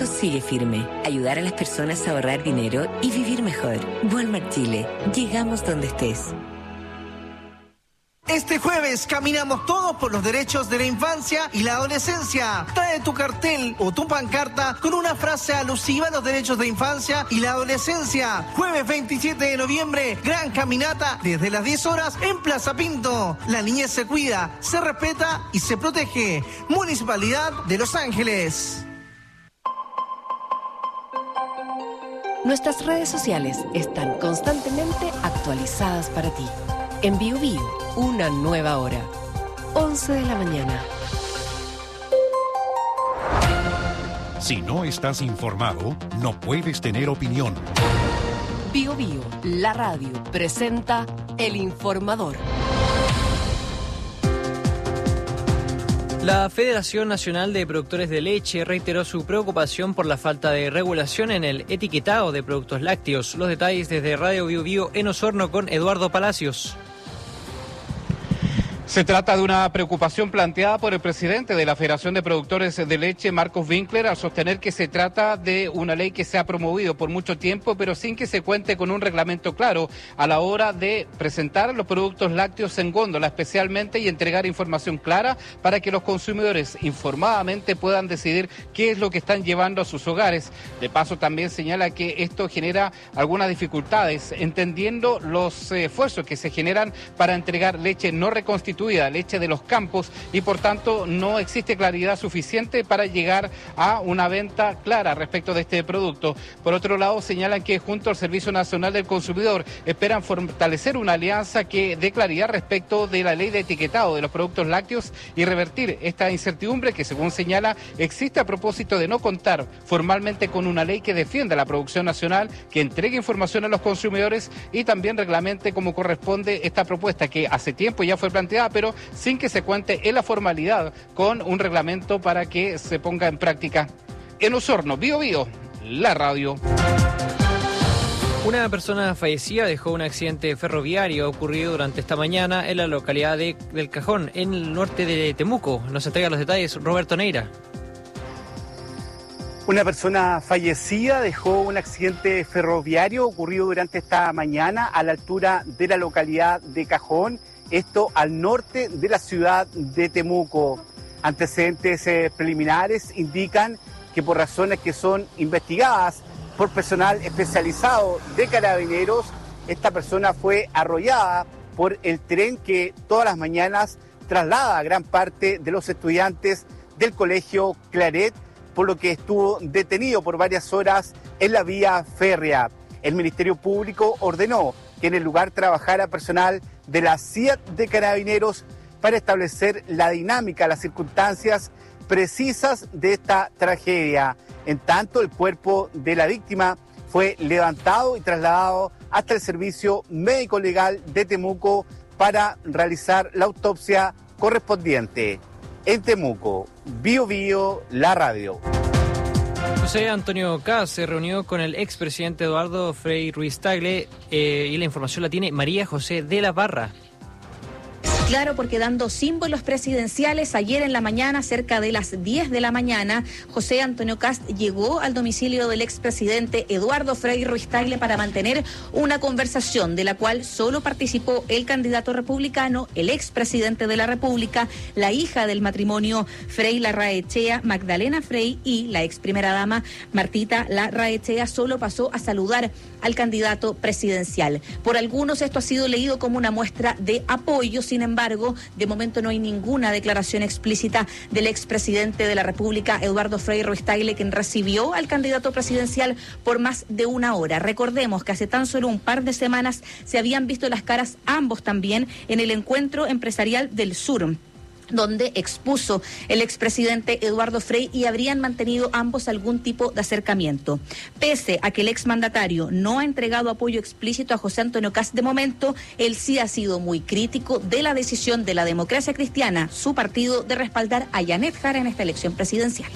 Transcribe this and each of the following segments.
compromiso sigue firme. Ayudar a las personas a ahorrar dinero y vivir mejor. Walmart Chile. Llegamos donde estés. Este jueves caminamos todos por los derechos de la infancia y la adolescencia. Trae tu cartel o tu pancarta con una frase alusiva a los derechos de infancia y la adolescencia. Jueves 27 de noviembre, gran caminata desde las 10 horas en Plaza Pinto. La niñez se cuida, se respeta y se protege. Municipalidad de Los Ángeles. Nuestras redes sociales están constantemente actualizadas para ti. En Biobío, una nueva hora. 11 de la mañana. Si no estás informado, no puedes tener opinión. Biobío, la radio, presenta El Informador. La Federación Nacional de Productores de Leche reiteró su preocupación por la falta de regulación en el etiquetado de productos lácteos. Los detalles desde Radio Biobío en Osorno con Eduardo Palacios. Se trata de una preocupación planteada por el presidente de la Federación de Productores de Leche, Marcos Winkler, al sostener que se trata de una ley que se ha promovido por mucho tiempo, pero sin que se cuente con un reglamento claro a la hora de presentar los productos lácteos en góndola especialmente y entregar información clara para que los consumidores informadamente puedan decidir qué es lo que están llevando a sus hogares. De paso, también señala que esto genera algunas dificultades, entendiendo los esfuerzos que se generan para entregar leche no reconstituida, leche de los campos, y por tanto no existe claridad suficiente para llegar a una venta clara respecto de este producto. Por otro lado, señalan que junto al Servicio Nacional del Consumidor esperan fortalecer una alianza que dé claridad respecto de la ley de etiquetado de los productos lácteos y revertir esta incertidumbre que, según señala, existe a propósito de no contar formalmente con una ley que defienda la producción nacional, que entregue información a los consumidores y también reglamente como corresponde esta propuesta que hace tiempo ya fue planteada, pero sin que se cuente en la formalidad con un reglamento para que se ponga en práctica. En Osorno, Biobío, la radio. Una persona fallecida dejó un accidente ferroviario ocurrido durante esta mañana en la localidad del Cajón, en el norte de Temuco. Nos entrega los detalles Roberto Neira. Una persona fallecida dejó un accidente ferroviario ocurrido durante esta mañana a la altura de la localidad de Cajón, esto al norte de la ciudad de Temuco. Antecedentes preliminares indican que por razones que son investigadas por personal especializado de Carabineros, esta persona fue arrollada por el tren que todas las mañanas traslada a gran parte de los estudiantes del Colegio Claret, por lo que estuvo detenido por varias horas en la vía férrea. El Ministerio Público ordenó que en el lugar trabajara personal de la CIAT de Carabineros para establecer la dinámica, las circunstancias precisas de esta tragedia. En tanto, el cuerpo de la víctima fue levantado y trasladado hasta el Servicio Médico Legal de Temuco para realizar la autopsia correspondiente. En Temuco, Biobío, la radio. José Antonio Kast se reunió con el expresidente Eduardo Frei Ruiz-Tagle y la información la tiene María José de la Barra. Claro, porque dando símbolos presidenciales, ayer en la mañana, cerca de las 10 de la mañana, José Antonio Kast llegó al domicilio del expresidente Eduardo Frei Ruiz-Tagle para mantener una conversación de la cual solo participó el candidato republicano, el expresidente de la República, la hija del matrimonio Frei Larraechea, Magdalena Frei, y la ex primera dama Martita Larraechea solo pasó a saludar al candidato presidencial. Por algunos esto ha sido leído como una muestra de apoyo, sin embargo, de momento no hay ninguna declaración explícita del expresidente de la República, Eduardo Frei Ruiz-Tagle, quien recibió al candidato presidencial por más de una hora. Recordemos que hace tan solo un par de semanas se habían visto las caras ambos también en el encuentro empresarial del Sur, donde expuso el expresidente Eduardo Frei y habrían mantenido ambos algún tipo de acercamiento. Pese a que el exmandatario no ha entregado apoyo explícito a José Antonio Kast de momento, él sí ha sido muy crítico de la decisión de la Democracia Cristiana, su partido, de respaldar a Yanet Jara en esta elección presidencial.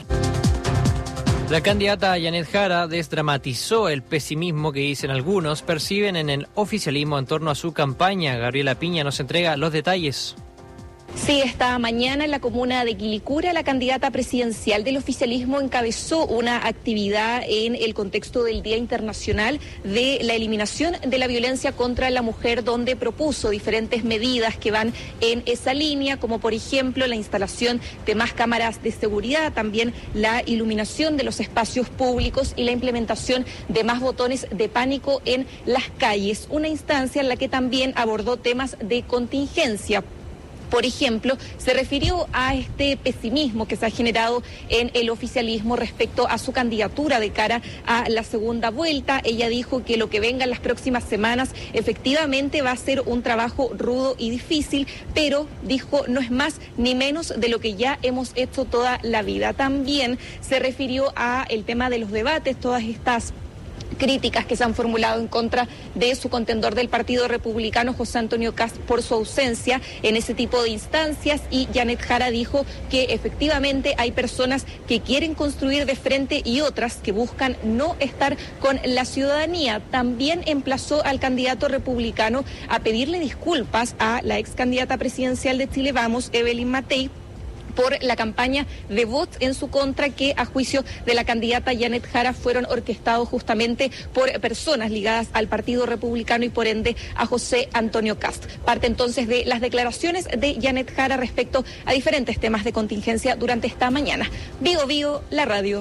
La candidata Yanet Jara desdramatizó el pesimismo que dicen algunos perciben en el oficialismo en torno a su campaña. Gabriela Piña nos entrega los detalles. Sí, esta mañana en la comuna de Quilicura, la candidata presidencial del oficialismo encabezó una actividad en el contexto del Día Internacional de la Eliminación de la Violencia contra la Mujer, donde propuso diferentes medidas que van en esa línea, como por ejemplo la instalación de más cámaras de seguridad, también la iluminación de los espacios públicos y la implementación de más botones de pánico en las calles, una instancia en la que también abordó temas de contingencia. Por ejemplo, se refirió a este pesimismo que se ha generado en el oficialismo respecto a su candidatura de cara a la segunda vuelta. Ella dijo que lo que venga en las próximas semanas efectivamente va a ser un trabajo rudo y difícil, pero dijo no es más ni menos de lo que ya hemos hecho toda la vida. También se refirió a el tema de los debates, todas estas críticas que se han formulado en contra de su contendor del Partido Republicano, José Antonio Kast, por su ausencia en ese tipo de instancias, y Janet Jara dijo que efectivamente hay personas que quieren construir de frente y otras que buscan no estar con la ciudadanía. También emplazó al candidato republicano a pedirle disculpas a la ex candidata presidencial de Chile Vamos, Evelyn Matei, por la campaña de bots en su contra que, a juicio de la candidata Janet Jara, fueron orquestados justamente por personas ligadas al Partido Republicano y por ende a José Antonio Kast. Parte entonces de las declaraciones de Janet Jara respecto a diferentes temas de contingencia durante esta mañana. Vigo Vigo, la radio.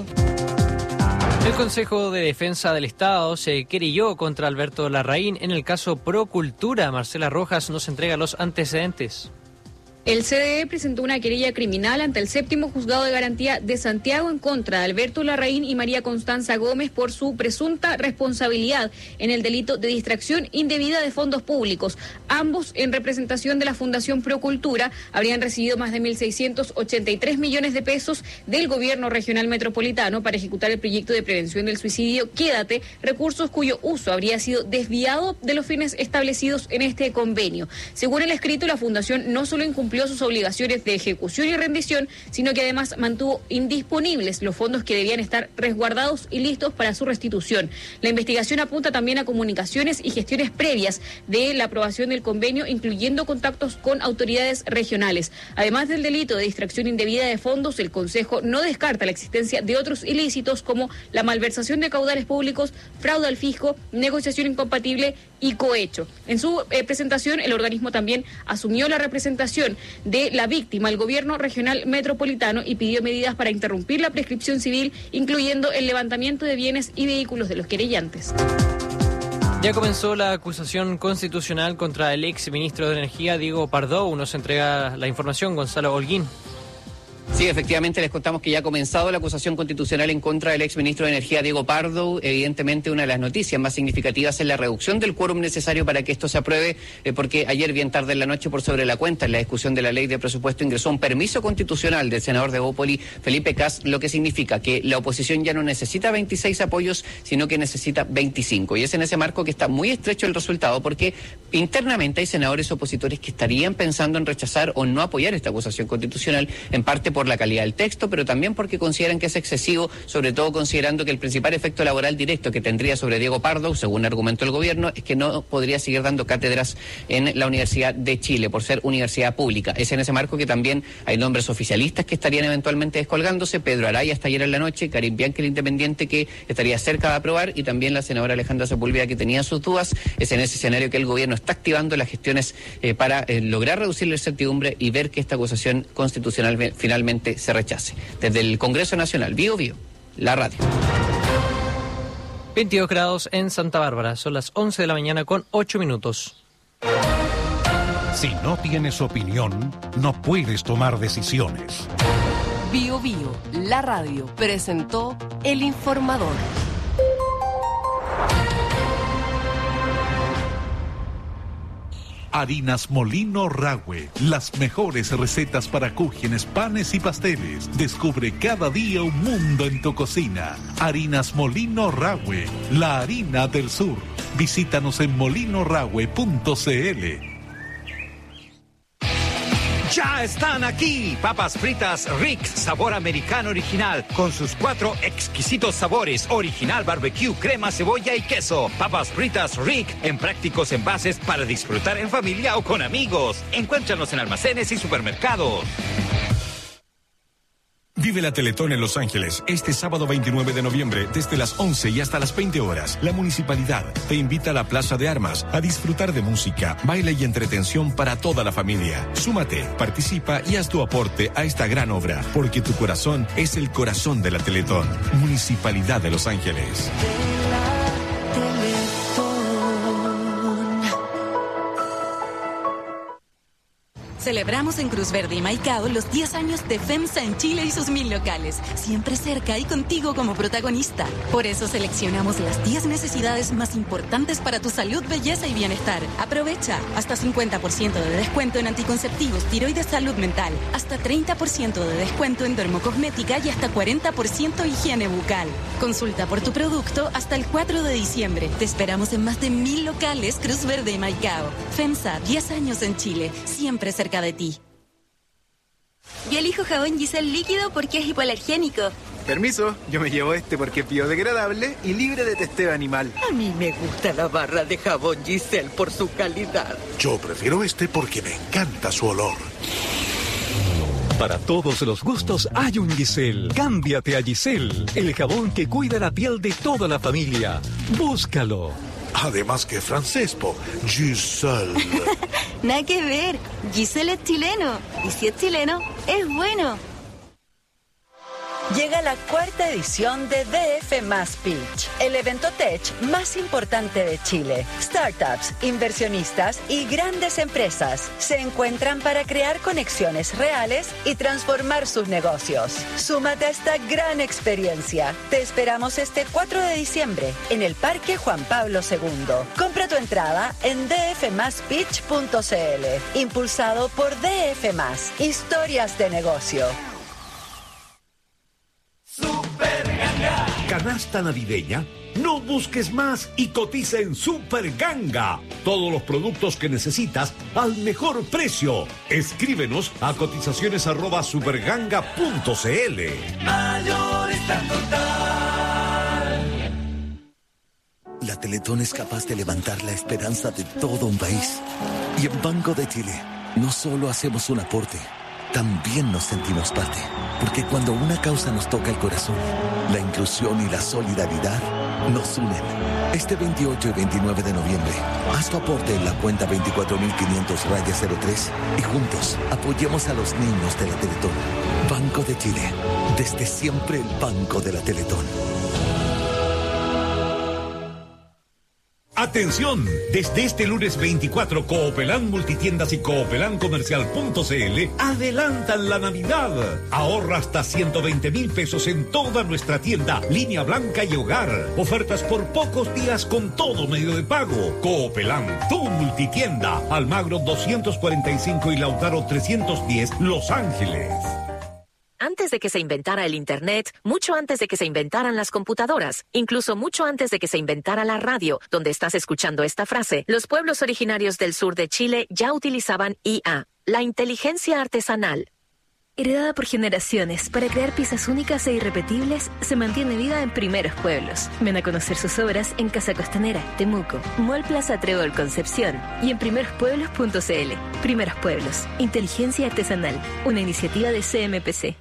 El Consejo de Defensa del Estado se querelló contra Alberto Larraín en el caso Procultura. Marcela Rojas nos entrega los antecedentes. El CDE presentó una querella criminal ante el 7º Juzgado de Garantía de Santiago en contra de Alberto Larraín y María Constanza Gómez por su presunta responsabilidad en el delito de distracción indebida de fondos públicos. Ambos, en representación de la Fundación Procultura, habrían recibido más de 1.683 millones de pesos del Gobierno Regional Metropolitano para ejecutar el proyecto de prevención del suicidio Quédate, recursos cuyo uso habría sido desviado de los fines establecidos en este convenio. Según el escrito, la Fundación no solo incumplió sus obligaciones de ejecución y rendición, sino que además mantuvo indisponibles los fondos que debían estar resguardados y listos para su restitución. La investigación apunta también a comunicaciones y gestiones previas de la aprobación del convenio, incluyendo contactos con autoridades regionales. Además del delito de distracción indebida de fondos, el Consejo no descarta la existencia de otros ilícitos como la malversación de caudales públicos, fraude al fisco, negociación incompatible y cohecho. En su presentación, el organismo también asumió la representación de la víctima, el Gobierno Regional Metropolitano, y pidió medidas para interrumpir la prescripción civil, incluyendo el levantamiento de bienes y vehículos de los querellantes. Ya comenzó la acusación constitucional contra el ex ministro de Energía, Diego Pardo. Nos entrega la información Gonzalo Holguín. Sí, efectivamente les contamos que ya ha comenzado la acusación constitucional en contra del exministro de Energía, Diego Pardo. Evidentemente, una de las noticias más significativas es la reducción del quórum necesario para que esto se apruebe, porque ayer, bien tarde en la noche, por sobre la cuenta, en la discusión de la ley de presupuesto, ingresó un permiso constitucional del senador de Bópoli, Felipe Kast, lo que significa que la oposición ya no necesita 26 apoyos, sino que necesita 25. Y es en ese marco que está muy estrecho el resultado, porque internamente hay senadores opositores que estarían pensando en rechazar o no apoyar esta acusación constitucional, en parte por la calidad del texto, pero también porque consideran que es excesivo, sobre todo considerando que el principal efecto laboral directo que tendría sobre Diego Pardo, según argumentó el gobierno, es que no podría seguir dando cátedras en la Universidad de Chile por ser universidad pública. Es en ese marco que también hay nombres oficialistas que estarían eventualmente descolgándose. Pedro Araya hasta ayer en la noche, Karim Bianchi, el independiente, que estaría cerca de aprobar, y también la senadora Alejandra Sepúlveda, que tenía sus dudas. Es en ese escenario que el gobierno está activando las gestiones para lograr reducir la incertidumbre y ver que esta acusación constitucional finalmente se rechace. Desde el Congreso Nacional, Vigo Vigo, la radio. 22 grados en Santa Bárbara, son las 11 de la mañana con 8 minutos. Si no tienes opinión, no puedes tomar decisiones. Vigo Vigo, la radio, presentó El Informador. Harinas Molino Rahue, las mejores recetas para cúgenes, panes y pasteles. Descubre cada día un mundo en tu cocina. Harinas Molino Rahue, la harina del sur. Visítanos en molinorahue.cl. Ya Ya están aquí, papas fritas Rick, sabor americano original, con sus 4 exquisitos sabores, original barbecue, crema, cebolla y queso. Papas fritas Rick, en prácticos envases para disfrutar en familia o con amigos. Encuéntranos en almacenes y supermercados. Vive la Teletón en Los Ángeles este sábado 29 de noviembre desde las 11 y hasta las 20 horas. La municipalidad te invita a la Plaza de Armas a disfrutar de música, baile y entretención para toda la familia. Súmate, participa y haz tu aporte a esta gran obra, porque tu corazón es el corazón de la Teletón. Municipalidad de Los Ángeles. Celebramos en Cruz Verde y Maicao los 10 años de FEMSA en Chile y sus 1000 locales, siempre cerca y contigo como protagonista. Por eso seleccionamos las 10 necesidades más importantes para tu salud, belleza y bienestar. Aprovecha hasta 50% de descuento en anticonceptivos, tiroides, salud mental, hasta 30% de descuento en dermocosmética y hasta 40% higiene bucal. Consulta por tu producto hasta el 4 de diciembre. Te esperamos en más de 1000 locales Cruz Verde y Maicao. FEMSA, 10 años en Chile, siempre cerca de ti. Yo elijo jabón Giselle líquido porque es hipoalergénico. Permiso, yo me llevo este porque es biodegradable y libre de testeo animal. A mí me gusta la barra de jabón Giselle por su calidad. Yo prefiero este porque me encanta su olor. Para todos los gustos hay un Giselle. Cámbiate a Giselle, el jabón que cuida la piel de toda la familia. Búscalo. Además que francés, Giselle. Nada que ver. Giselle es chileno. Y si es chileno, es bueno. Llega la 4ª edición de DF Más Pitch, el evento tech más importante de Chile. Startups, inversionistas y grandes empresas se encuentran para crear conexiones reales y transformar sus negocios. Súmate a esta gran experiencia. Te esperamos este 4 de diciembre en el Parque Juan Pablo II. Compra tu entrada en dfmaspitch.cl. Impulsado por DF Más, historias de negocio. Canasta navideña, no busques más y cotiza en Super Ganga. Todos los productos que necesitas al mejor precio. Escríbenos a cotizaciones@superganga.cl. Mayorista Total. La Teletón es capaz de levantar la esperanza de todo un país. Y en Banco de Chile, no solo hacemos un aporte, también nos sentimos parte. Porque cuando una causa nos toca el corazón, la inclusión y la solidaridad nos unen. Este 28 y 29 de noviembre, haz tu aporte en la cuenta 24.500-03 y juntos apoyemos a los niños de la Teletón. Banco de Chile, desde siempre el Banco de la Teletón. Atención, desde este lunes 24, Coopelán Multitiendas y Coopelán Comercial.cl adelantan la Navidad. Ahorra hasta 120,000 pesos en toda nuestra tienda, línea blanca y hogar. Ofertas por pocos días con todo medio de pago. Coopelán, tu multitienda. Almagro 245 y Lautaro 310, Los Ángeles. Antes de que se inventara el Internet, mucho antes de que se inventaran las computadoras, incluso mucho antes de que se inventara la radio, donde estás escuchando esta frase, los pueblos originarios del sur de Chile ya utilizaban IA, la inteligencia artesanal. Heredada por generaciones, para crear piezas únicas e irrepetibles, se mantiene viva en Primeros Pueblos. Ven a conocer sus obras en Casa Costanera, Temuco, Mall Plaza Trébol Concepción y en primerospueblos.cl. Primeros Pueblos, inteligencia artesanal, una iniciativa de CMPC.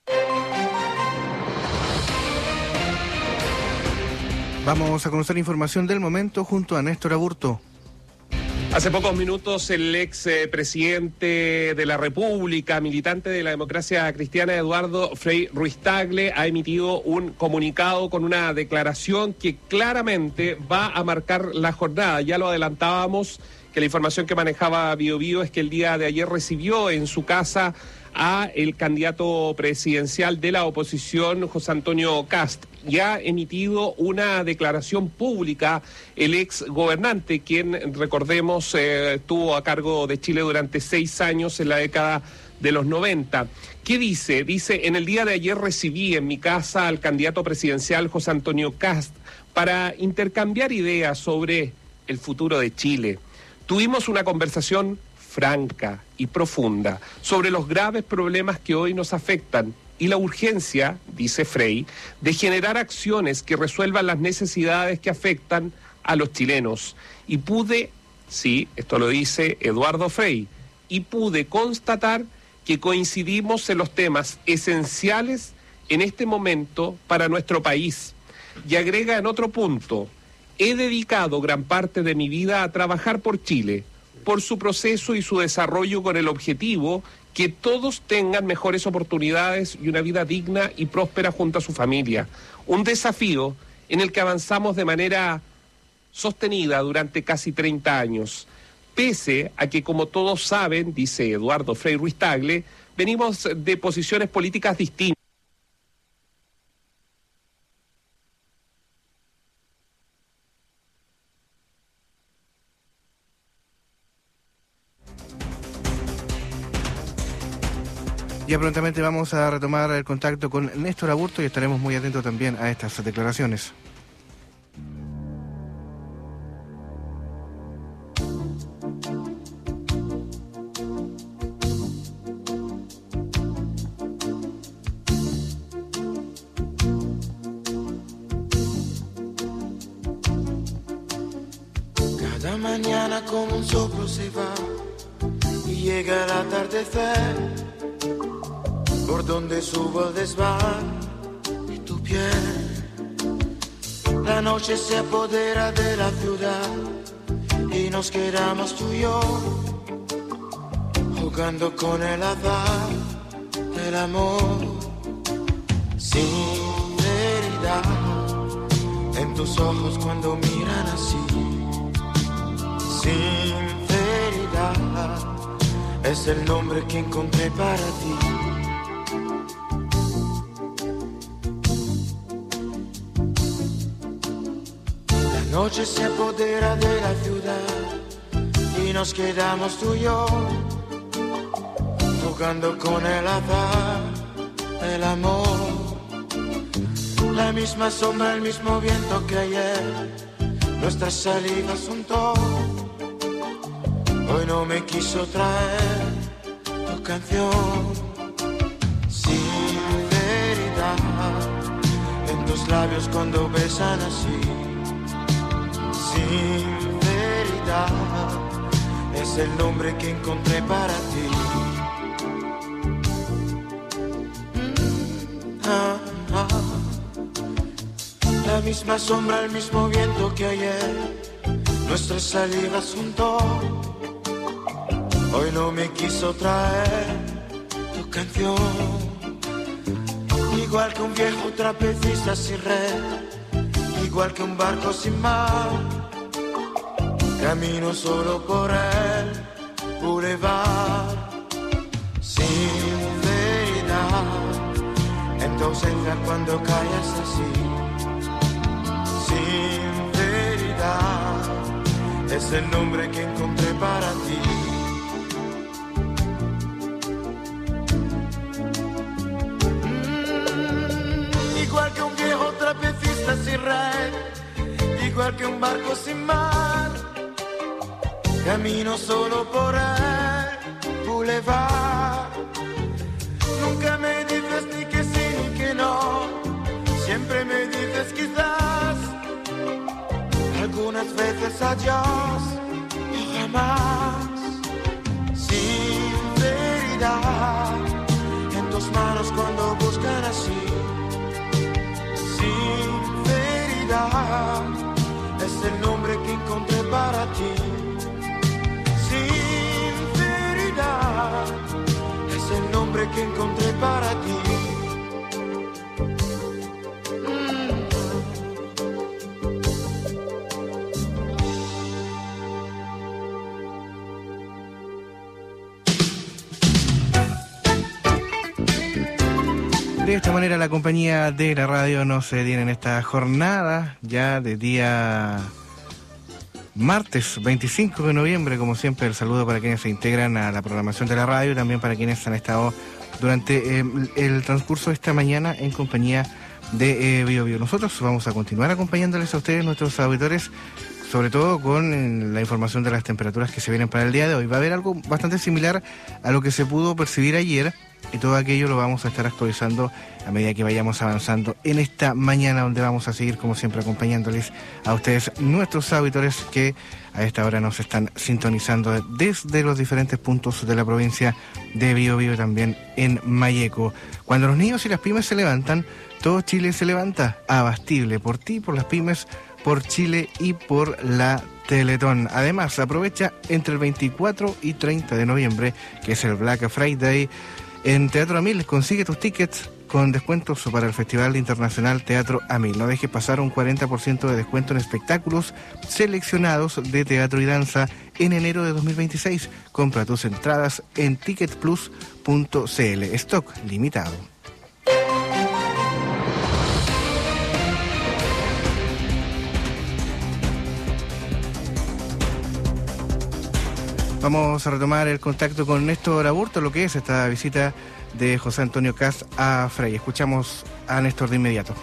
Vamos a conocer información del momento junto a Néstor Aburto. Hace pocos minutos el ex presidente de la República, militante de la democracia cristiana, Eduardo Frei Ruiz-Tagle, ha emitido un comunicado con una declaración que claramente va a marcar la jornada. Ya lo adelantábamos, que la información que manejaba Bío Bío es que el día de ayer recibió en su casa a el candidato presidencial de la oposición, José Antonio Kast. Ya ha emitido una declaración pública el ex gobernante, quien, recordemos, estuvo a cargo de Chile durante 6 años en la década de los 90. ¿Qué dice? Dice, en el día de ayer recibí en mi casa al candidato presidencial José Antonio Kast para intercambiar ideas sobre el futuro de Chile. Tuvimos una conversación franca y profunda sobre los graves problemas que hoy nos afectan y la urgencia, dice Frey, de generar acciones que resuelvan las necesidades que afectan a los chilenos. Y pude, sí, esto lo dice Eduardo Frey, y pude constatar que coincidimos en los temas esenciales en este momento para nuestro país. Y agrega en otro punto: he dedicado gran parte de mi vida a trabajar por Chile, por su proceso y su desarrollo con el objetivo que todos tengan mejores oportunidades y una vida digna y próspera junto a su familia. Un desafío en el que avanzamos de manera sostenida durante casi 30 años. Pese a que, como todos saben, dice Eduardo Frei Ruiz-Tagle, venimos de posiciones políticas distintas. Ya prontamente vamos a retomar el contacto con Néstor Aburto y estaremos muy atentos también a estas declaraciones. Cada mañana como un soplo se va y llega el atardecer. Por donde subo el desván de tu piel, la noche se apodera de la ciudad y nos quedamos tú y yo, jugando con el azar del amor. Sinceridad en tus ojos cuando miran así. Sinceridad es el nombre que encontré para ti. La noche se apodera de la ciudad y nos quedamos tú y yo, jugando con el azar del amor. La misma sombra, el mismo viento que ayer, nuestras salivas untó. Hoy no me quiso traer tu canción. Sinceridad en tus labios cuando besan así. Sinceridad es el nombre que encontré para ti. La misma sombra, el mismo viento que ayer, nuestras salivas untó. Hoy no me quiso traer tu canción. Igual que un viejo trapecista sin red, igual que un barco sin mar, camino solo por el boulevard. Sinceridad en tu ausencia cuando callas así. Sinceridad es el nombre que encontré para ti. Igual que un viejo trapecista sin red, igual que un barco sin mar, camino solo por el boulevard. Nunca me dices ni que sí ni que no, siempre me dices quizás, algunas veces adiós o jamás. Sinceridad en tus manos cuando buscan así. Sinceridad es el nombre que encontré para ti. Sinceridad es el nombre que encontré para ti. De esta manera la compañía de la radio nos detiene en esta jornada ya de día martes 25 de noviembre. Como siempre, el saludo para quienes se integran a la programación de la radio y también para quienes han estado durante el transcurso de esta mañana en compañía de Bio Bio. Nosotros vamos a continuar acompañándoles a ustedes, nuestros auditores, sobre todo con la información de las temperaturas que se vienen para el día de hoy. Va a haber algo bastante similar a lo que se pudo percibir ayer, y todo aquello lo vamos a estar actualizando a medida que vayamos avanzando en esta mañana, donde vamos a seguir, como siempre, acompañándoles a ustedes, nuestros auditores que a esta hora nos están sintonizando desde los diferentes puntos de la provincia de Biobío, también en Mayeco. Cuando los niños y las pymes se levantan, todo Chile se levanta. Abastible por ti, por las pymes, por Chile y por la Teletón. Además, aprovecha entre el 24 y 30 de noviembre, que es el Black Friday, en Teatro Amil. Consigue tus tickets con descuentos para el Festival Internacional Teatro Amil. No dejes pasar un 40% de descuento en espectáculos seleccionados de teatro y danza en enero de 2026. Compra tus entradas en ticketplus.cl. Stock limitado. Vamos a retomar el contacto con Néstor Aburto, lo que es esta visita de José Antonio Kast a Frey. Escuchamos a Néstor de inmediato.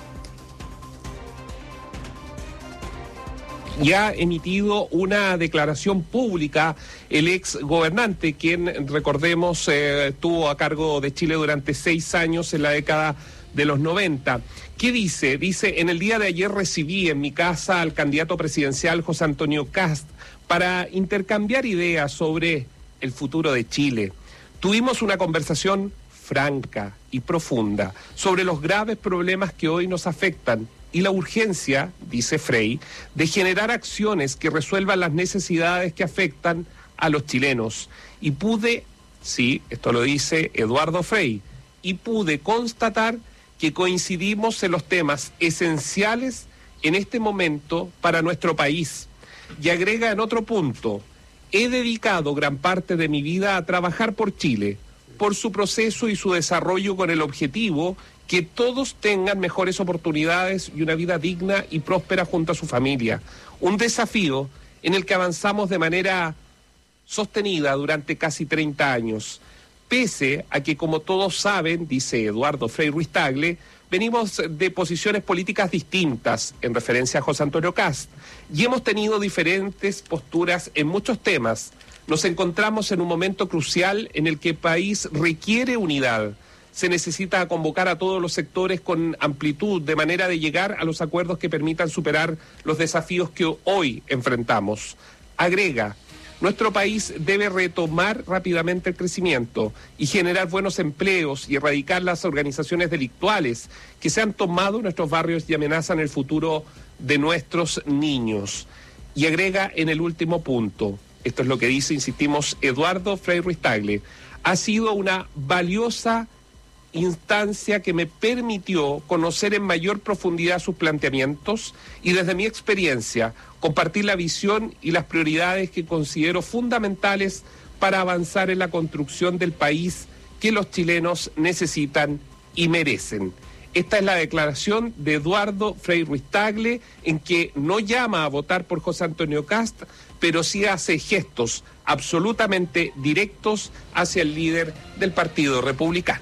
Ya ha emitido una declaración pública el ex gobernante, quien, recordemos, estuvo a cargo de Chile durante 6 años en la década de los 90. ¿Qué dice? Dice: en el día de ayer recibí en mi casa al candidato presidencial José Antonio Kast para intercambiar ideas sobre el futuro de Chile. Tuvimos una conversación franca y profunda sobre los graves problemas que hoy nos afectan y la urgencia, dice Frey, de generar acciones que resuelvan las necesidades que afectan a los chilenos. Y pude, sí, esto lo dice Eduardo Frey, y pude constatar que coincidimos en los temas esenciales en este momento para nuestro país. Y agrega en otro punto: he dedicado gran parte de mi vida a trabajar por Chile, por su proceso y su desarrollo, con el objetivo que todos tengan mejores oportunidades y una vida digna y próspera junto a su familia. Un desafío en el que avanzamos de manera sostenida durante casi 30 años. Pese a que, como todos saben, dice Eduardo Frei Ruiz-Tagle, venimos de posiciones políticas distintas en referencia a José Antonio Kast y hemos tenido diferentes posturas en muchos temas. Nos encontramos en un momento crucial en el que el país requiere unidad. Se necesita convocar a todos los sectores con amplitud, de manera de llegar a los acuerdos que permitan superar los desafíos que hoy enfrentamos. Agrega: nuestro país debe retomar rápidamente el crecimiento y generar buenos empleos y erradicar las organizaciones delictuales que se han tomado en nuestros barrios y amenazan el futuro de nuestros niños. Y agrega en el último punto, esto es lo que dice, insistimos, Eduardo Frei Ruiz-Tagle: ha sido una valiosa instancia que me permitió conocer en mayor profundidad sus planteamientos y, desde mi experiencia, compartir la visión y las prioridades que considero fundamentales para avanzar en la construcción del país que los chilenos necesitan y merecen. Esta es la declaración de Eduardo Frei Ruiz-Tagle, en que no llama a votar por José Antonio Kast, pero sí hace gestos absolutamente directos hacia el líder del Partido Republicano.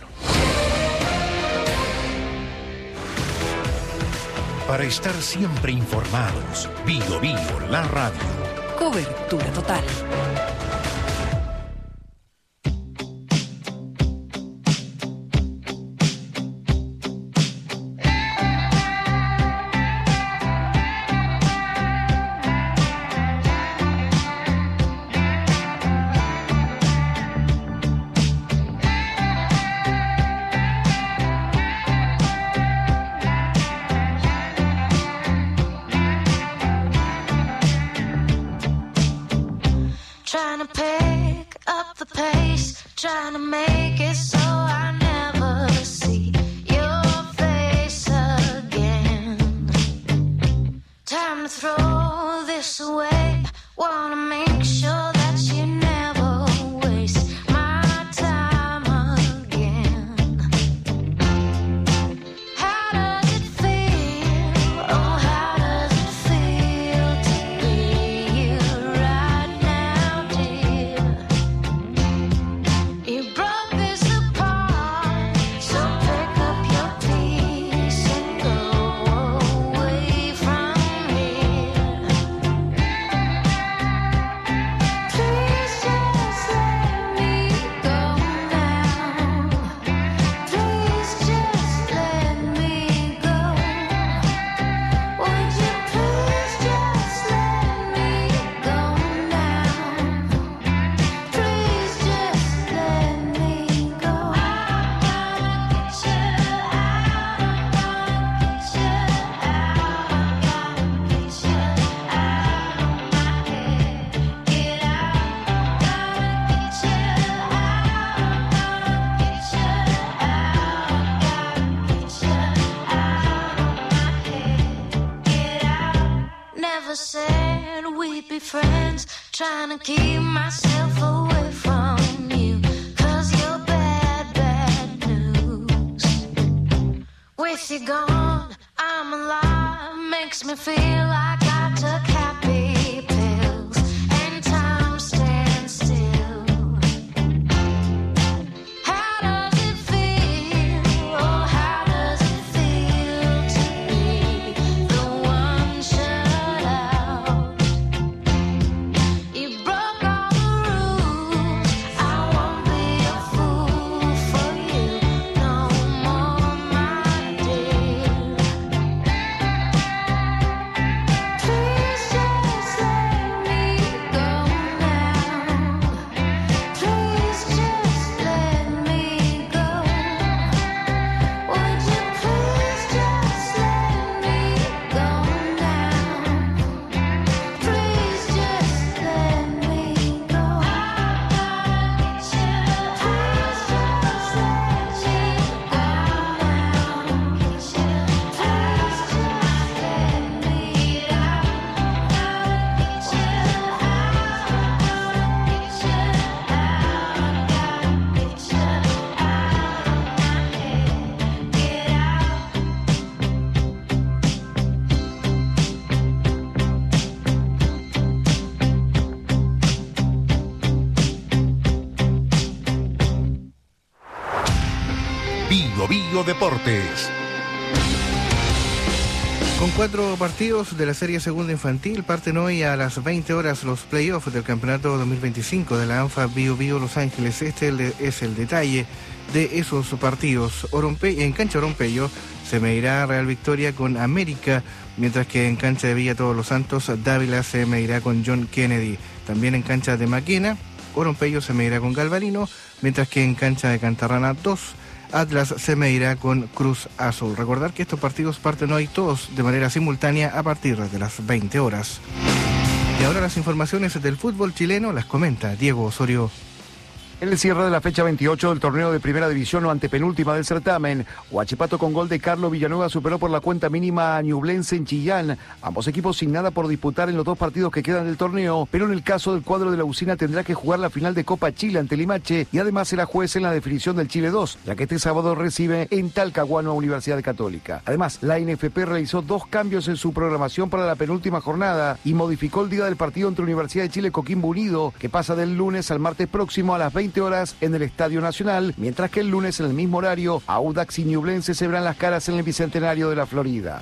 Para estar siempre informados, Biobío, la radio. Cobertura total. said we'd be friends, trying to keep myself away from you, 'cause you're bad, bad news. With you gone, I'm alive, makes me feel like I took happy pills, and time stands still. How does it feel, oh how does it feel to be the one shut out? You broke all the rules, I won't be a fool for you no more, my dear. Please just let me go now. Please just let me go. Would you please just let me go now? Please just let me go. Please just let me go now. Please just let me Bio Bio Deportes. Con 4 partidos de la Serie Segunda Infantil, parten hoy a las 20 horas los playoffs del Campeonato 2025 de la ANFA Bio Bio Los Ángeles. Este es el detalle de esos partidos. En cancha Orompeyo se medirá Real Victoria con América, mientras que en cancha de Villa Todos los Santos, Dávila se medirá con John Kennedy. También en cancha de Maquena, Orompeyo se medirá con Galvarino, mientras que en cancha de Cantarrana 2, Atlas se medirá con Cruz Azul. Recordar que estos partidos parten hoy todos de manera simultánea a partir de las 20 horas. Y ahora las informaciones del fútbol chileno las comenta Diego Osorio. En el cierre de la fecha 28 del torneo de Primera División o antepenúltima del certamen, Huachipato con gol de Carlos Villanueva superó por la cuenta mínima a Ñublense en Chillán. Ambos equipos sin nada por disputar en los 2 partidos que quedan del torneo, pero en el caso del cuadro de la Usina tendrá que jugar la final de Copa Chile ante Limache y además será juez en la definición del Chile 2, ya que este sábado recibe en Talcahuano a Universidad Católica. Además, la NFP realizó 2 cambios en su programación para la penúltima jornada y modificó el día del partido entre Universidad de Chile Coquimbo Unido, que pasa del lunes al martes próximo a las 20 horas en el Estadio Nacional, mientras que el lunes en el mismo horario Audax y Ñublense se verán las caras en el Bicentenario de la Florida.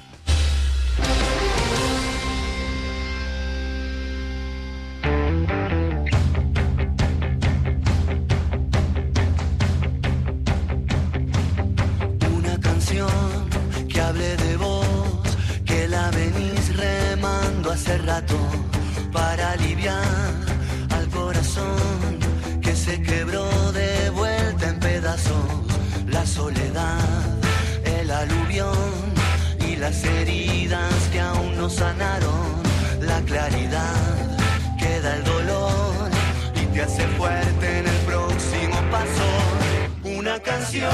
Una canción que hable de vos, que la venís remando hace rato para aliviar al corazón que se quebró de vuelta en pedazos. La soledad, el aluvión y las heridas que aún no sanaron. La claridad que da el dolor y te hace fuerte en el próximo paso. Una canción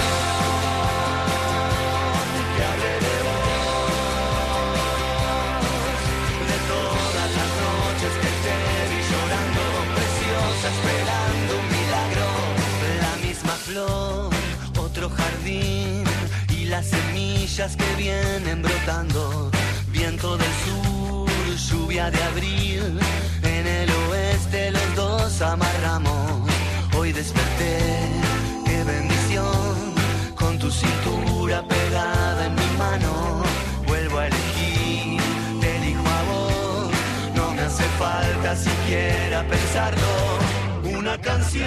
que hable de vos, de todas las noches que te vi llorando, preciosa, esperando un milagro. La misma flor, otro jardín y las semillas que vienen brotando. Viento del sur, lluvia de abril, en el oeste los dos amarramos. Hoy desperté, qué bendición, con tu cintura pegada en mi mano. Vuelvo a elegir, te elijo a vos, no me hace falta siquiera pensarlo. Una canción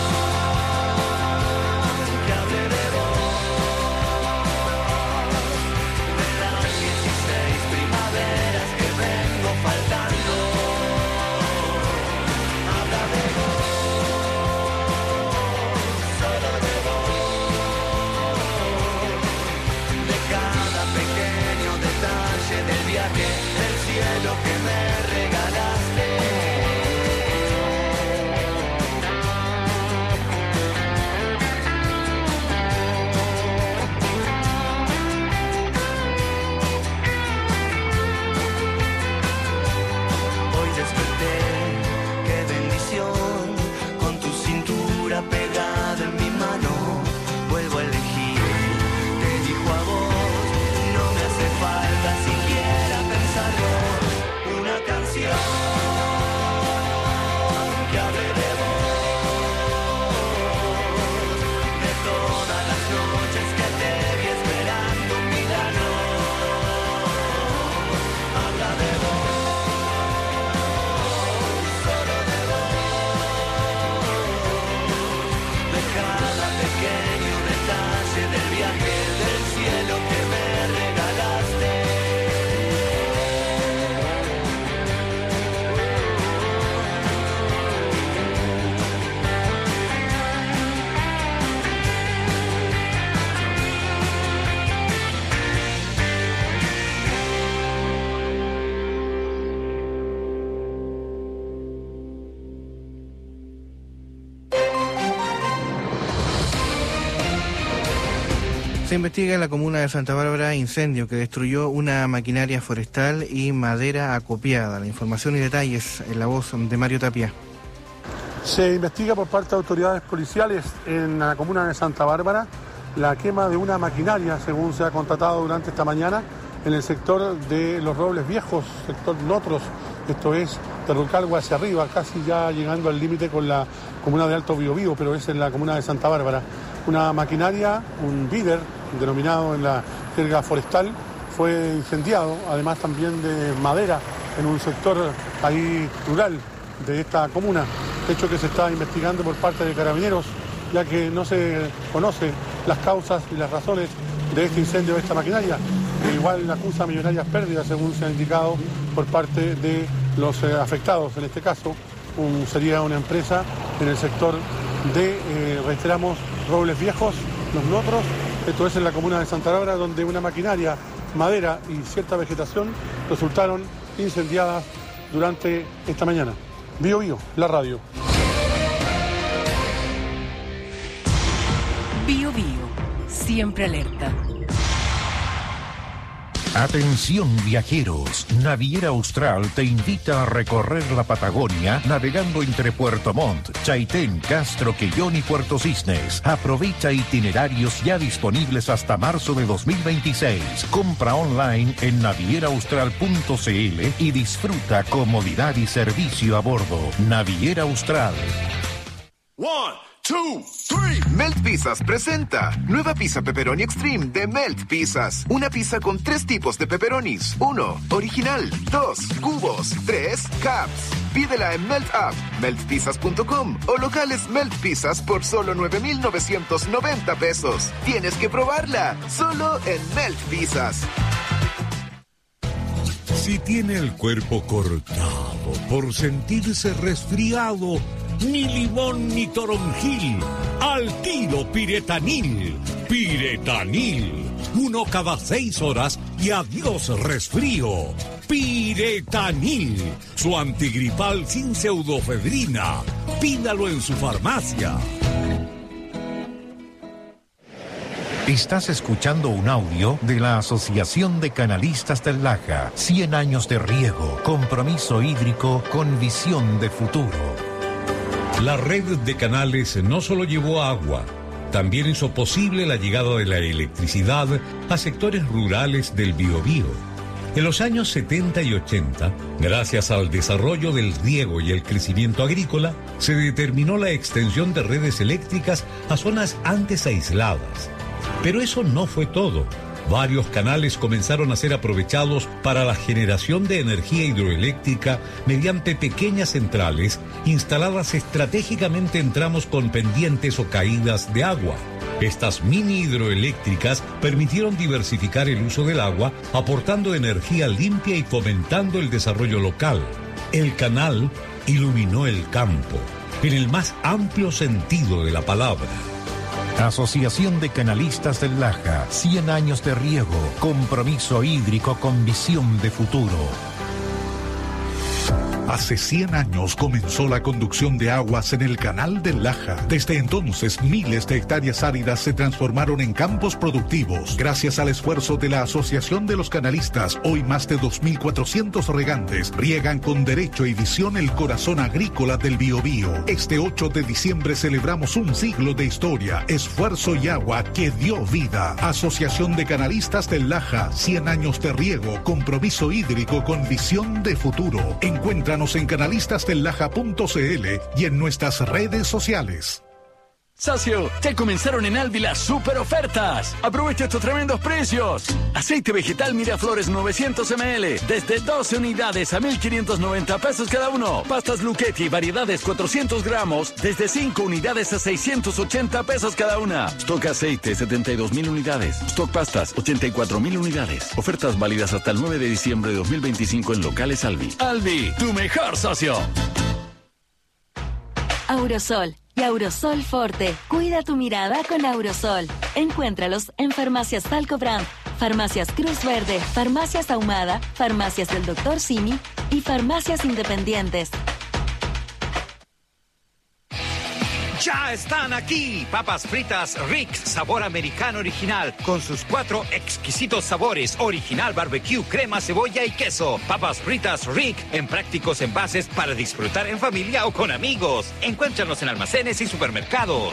que hable de vos, de las 16 primaveras que vengo faltando. Habla de vos, solo de vos, de cada pequeño detalle del viaje, del cielo que me regalaste. Se investiga en la comuna de Santa Bárbara incendio que destruyó una maquinaria forestal y madera acopiada. La información y detalles en la voz de Mario Tapia. Se investiga por parte de autoridades policiales en la comuna de Santa Bárbara la quema de una maquinaria, según se ha constatado durante esta mañana, en el sector de Los Robles Viejos, sector Notros, esto es de Rucalgua hacia arriba, casi ya llegando al límite con la comuna de Alto Biobío, pero es en la comuna de Santa Bárbara. Una maquinaria, un víder, denominado en la jerga forestal, fue incendiado, además también de madera, en un sector ahí rural de esta comuna, hecho que se está investigando por parte de Carabineros, ya que no se conocen las causas y las razones de este incendio de esta maquinaria. Igual acusa millonarias pérdidas, según se ha indicado por parte de los afectados. En este caso, sería una empresa en el sector de, reiteramos, Robles Viejos, Los Notros, esto es en la comuna de Santa Bárbara, donde una maquinaria, madera y cierta vegetación resultaron incendiadas durante esta mañana. Bio Bio, la radio. Bio Bio, siempre alerta. Atención viajeros, Naviera Austral te invita a recorrer la Patagonia navegando entre Puerto Montt, Chaitén, Castro, Quellón y Puerto Cisnes. Aprovecha itinerarios ya disponibles hasta marzo de 2026. Compra online en navieraaustral.cl y disfruta comodidad y servicio a bordo. Naviera Austral. 1, 2, 3. Melt Pizzas presenta nueva pizza pepperoni extreme de Melt Pizzas. Una pizza con 3 tipos de pepperonis. 1, original. 2, cubos. 3, caps. Pídela en Melt App, meltpizzas.com o locales Melt Pizzas por solo 9,990 pesos. Tienes que probarla, solo en Melt Pizzas. Si tiene el cuerpo cortado por sentirse resfriado, ni limón ni toronjil, al tiro Piretanil. Piretanil, 1 cada 6 horas y adiós resfrío. Piretanil, su antigripal sin pseudofedrina. Pídalo en su farmacia. Estás escuchando un audio de la Asociación de Canalistas del Laja. 100 años de riego, compromiso hídrico con visión de futuro. La red de canales no solo llevó agua, también hizo posible la llegada de la electricidad a sectores rurales del Biobío. En los años 70 y 80, gracias al desarrollo del riego y el crecimiento agrícola, se determinó la extensión de redes eléctricas a zonas antes aisladas. Pero eso no fue todo. Varios canales comenzaron a ser aprovechados para la generación de energía hidroeléctrica mediante pequeñas centrales instaladas estratégicamente en tramos con pendientes o caídas de agua. Estas mini hidroeléctricas permitieron diversificar el uso del agua, aportando energía limpia y fomentando el desarrollo local. El canal iluminó el campo, en el más amplio sentido de la palabra. Asociación de Canalistas del Laja, 100 años de riego, compromiso hídrico con visión de futuro. Hace 100 años comenzó la conducción de aguas en el Canal del Laja. Desde entonces, miles de hectáreas áridas se transformaron en campos productivos. Gracias al esfuerzo de la Asociación de los Canalistas, hoy más de 2.400 regantes riegan con derecho y visión el corazón agrícola del Biobío. Este 8 de diciembre celebramos un siglo de historia, esfuerzo y agua que dio vida. Asociación de Canalistas del Laja, 100 años de riego, compromiso hídrico con visión de futuro. Encuéntranos en canalistasdellaja.cl y en nuestras redes sociales. Socio, ya comenzaron en Alvi las super ofertas. Aprovecha estos tremendos precios. Aceite vegetal Miraflores 900 ml, desde 12 unidades a 1,590 pesos cada uno. Pastas Luchetti, variedades 400 gramos, desde 5 unidades a 680 pesos cada una. Stock aceite, 72,000 unidades. Stock pastas, 84,000 unidades. Ofertas válidas hasta el 9 de diciembre de 2025 en locales Alvi. Alvi, tu mejor socio. Aurosol y Aurosol Forte. Cuida tu mirada con Aurosol. Encuéntralos en Farmacias Falco Brand, Farmacias Cruz Verde, Farmacias Ahumada, Farmacias del Dr. Simi y Farmacias Independientes. Ya están aquí, papas fritas Rick, sabor americano original, con sus 4 exquisitos sabores, original barbecue, crema, cebolla y queso. Papas fritas Rick, en prácticos envases para disfrutar en familia o con amigos. Encuéntranos en almacenes y supermercados.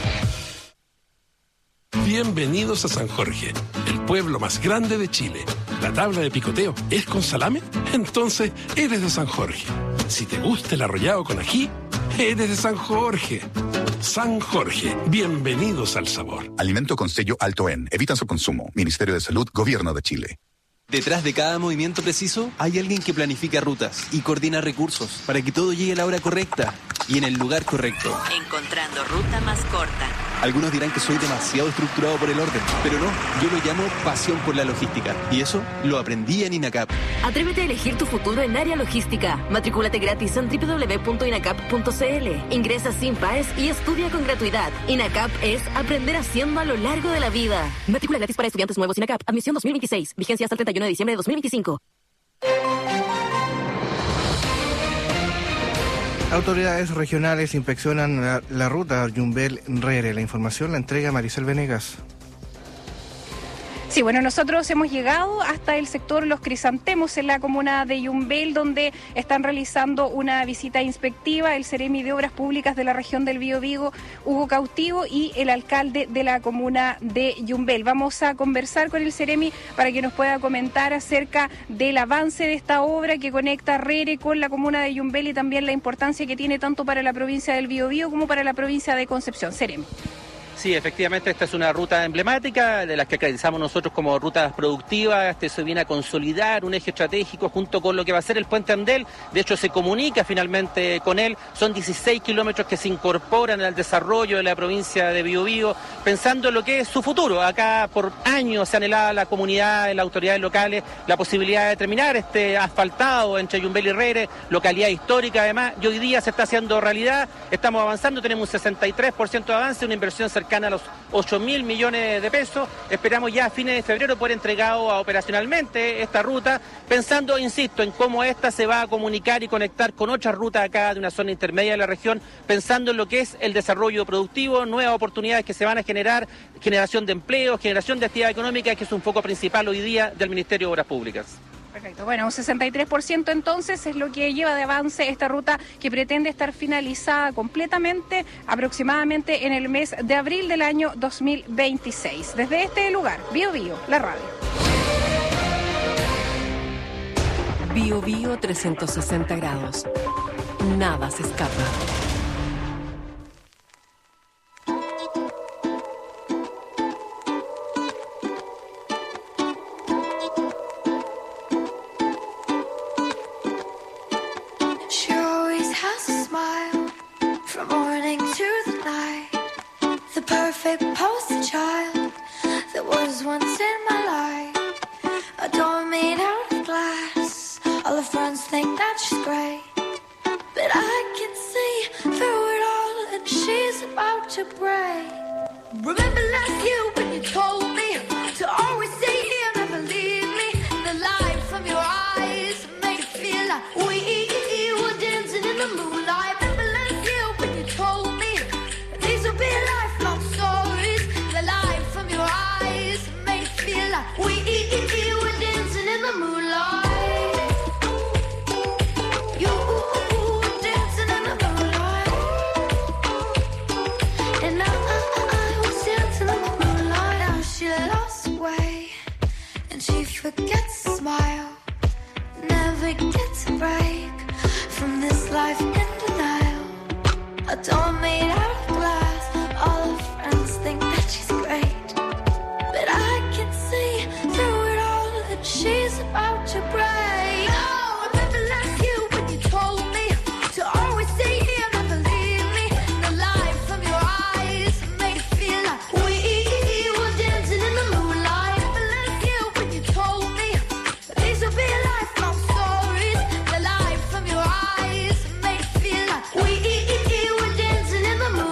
Bienvenidos a San Jorge, el pueblo más grande de Chile. ¿La tabla de picoteo es con salame? Entonces eres de San Jorge. Si te gusta el arrollado con ají, eres de San Jorge. San Jorge, bienvenidos al sabor. Alimento con sello alto en. Evita su consumo. Ministerio de Salud, Gobierno de Chile. Detrás de cada movimiento preciso hay alguien que planifica rutas y coordina recursos para que todo llegue a la hora correcta y en el lugar correcto. Encontrando ruta más corta. Algunos dirán que soy demasiado estructurado por el orden, pero no, yo lo llamo pasión por la logística y eso lo aprendí en INACAP. Atrévete a elegir tu futuro en área logística. Matricúlate gratis en www.inacap.cl. Ingresa sin paes y estudia con gratuidad. INACAP es aprender haciendo a lo largo de la vida. Matrícula gratis para estudiantes nuevos INACAP. Admisión 2026. Vigencia hasta el 31 de diciembre de 2025. Autoridades regionales inspeccionan la ruta Yumbel-Rere. La información la entrega Maricel Venegas. Sí, bueno, nosotros hemos llegado hasta el sector Los Crisantemos en la comuna de Yumbel, donde están realizando una visita inspectiva el Seremi de Obras Públicas de la región del Biobío, Hugo Cautivo, y el alcalde de la comuna de Yumbel. Vamos a conversar con el Seremi para que nos pueda comentar acerca del avance de esta obra que conecta Rere con la comuna de Yumbel y también la importancia que tiene tanto para la provincia del Biobío como para la provincia de Concepción. Seremi. Sí, efectivamente, esta es una ruta emblemática de las que acreditamos nosotros como rutas productivas. Se viene a consolidar un eje estratégico junto con lo que va a ser el Puente Andel. De hecho, se comunica finalmente con él. Son 16 kilómetros que se incorporan al desarrollo de la provincia de Biobío, pensando en lo que es su futuro. Acá por años se anhelaba la comunidad, las autoridades locales, la posibilidad de terminar este asfaltado entre Yumbel y Rere, localidad histórica además, y hoy día se está haciendo realidad. Estamos avanzando, tenemos un 63% de avance, una inversión cercana a los 8.000 millones de pesos. Esperamos ya a fines de febrero poder entregado operacionalmente esta ruta, pensando, insisto, en cómo esta se va a comunicar y conectar con otras rutas acá de una zona intermedia de la región, pensando en lo que es el desarrollo productivo, nuevas oportunidades que se van a generar, generación de empleo, generación de actividad económica, que es un foco principal hoy día del Ministerio de Obras Públicas. Perfecto. Bueno, un 63% entonces es lo que lleva de avance esta ruta, que pretende estar finalizada completamente aproximadamente en el mes de abril del año 2026. Desde este lugar, Biobío, la radio. Biobío 360 grados. Nada se escapa. She always has a smile from morning to the night. The perfect poster child that was once in my life. A door made out of glass. All her friends think that she's great, but I can see through it all, and she's about to break. Remember last year when you told me to always stay here, never leave me. The light from your eyes made it feel like we were dancing in the moonlight. Remember last year when you told me these will be lifelong stories. The light from your eyes made it feel like we were dancing in the moonlight. You were dancing in the moonlight, and I was dancing in the moonlight. Now she lost her way, and she forgets to smile. Never gets a break from this life in denial. A door made out of glass. All her friends think that she's great, but I can see through it all, and she's about to break. Oh, remember last year when you told me to always stay here, never leave me. The light from your eyes made it feel like we were dancing in the moonlight. Remember last year when you told me these will be lifelong stories. The light from your eyes made it feel like we were dancing in the moonlight.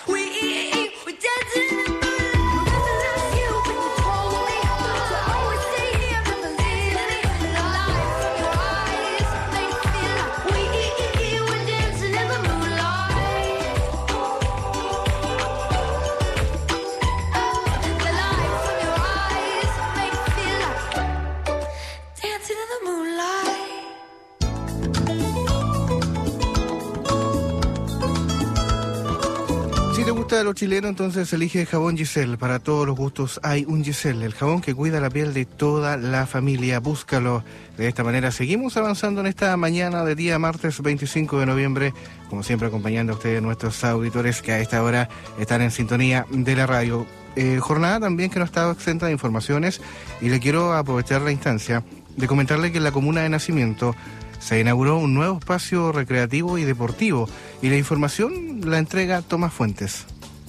Si te gusta lo chileno, entonces elige jabón Giselle. Para todos los gustos hay un Giselle, el jabón que cuida la piel de toda la familia. Búscalo. De esta manera seguimos avanzando en esta mañana de día martes 25 de noviembre, como siempre acompañando a ustedes, nuestros auditores que a esta hora están en sintonía de la radio. Jornada también que no estaba exenta de informaciones, y le quiero aprovechar la instancia de comentarle que en la comuna de Nacimiento se inauguró un nuevo espacio recreativo y deportivo, y la información la entrega Tomás Fuentes.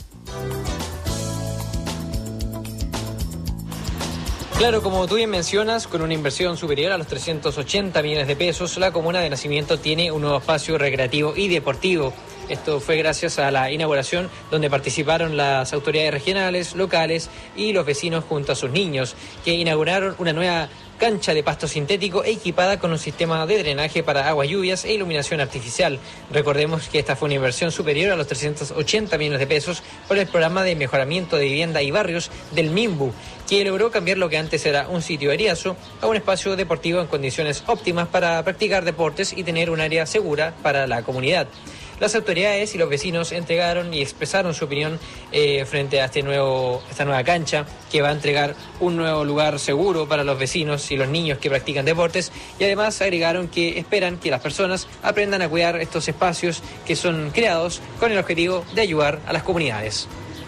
Claro, como tú bien mencionas, con una inversión superior a los 380 millones de pesos, la comuna de Nacimiento tiene un nuevo espacio recreativo y deportivo. Esto fue gracias a la inauguración donde participaron las autoridades regionales, locales y los vecinos junto a sus niños, que inauguraron una nueva cancha de pasto sintético equipada con un sistema de drenaje para aguas lluvias e iluminación artificial. Recordemos que esta fue una inversión superior a los 380 millones de pesos por el programa de mejoramiento de vivienda y barrios del MIMBU, que logró cambiar lo que antes era un sitio eriazo a un espacio deportivo en condiciones óptimas para practicar deportes y tener un área segura para la comunidad. Las autoridades y los vecinos entregaron y expresaron su opinión frente a esta nueva cancha, que va a entregar un nuevo lugar seguro para los vecinos y los niños que practican deportes, y además agregaron que esperan que las personas aprendan a cuidar estos espacios que son creados con el objetivo de ayudar a las comunidades.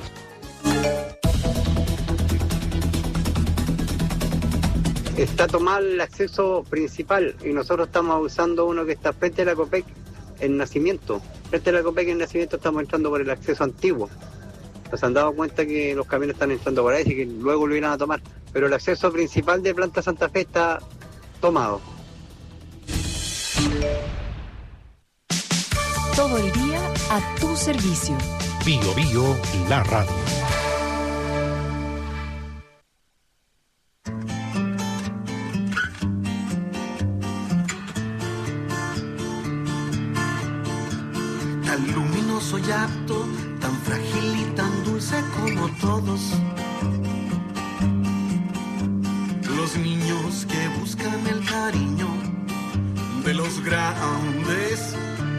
Está tomado el acceso principal y nosotros estamos usando uno que está frente a la Copec en Nacimiento. Frente a la Copec en Nacimiento estamos entrando por el acceso antiguo. Nos han dado cuenta que los camiones están entrando por ahí y que luego lo irán a tomar. Pero el acceso principal de Planta Santa Fe está tomado. Todo el día a tu servicio. Bio Bio, la radio. Tan luminoso y apto, tan frágil y tan dulce como todos. Los niños que buscan el cariño de los grandes.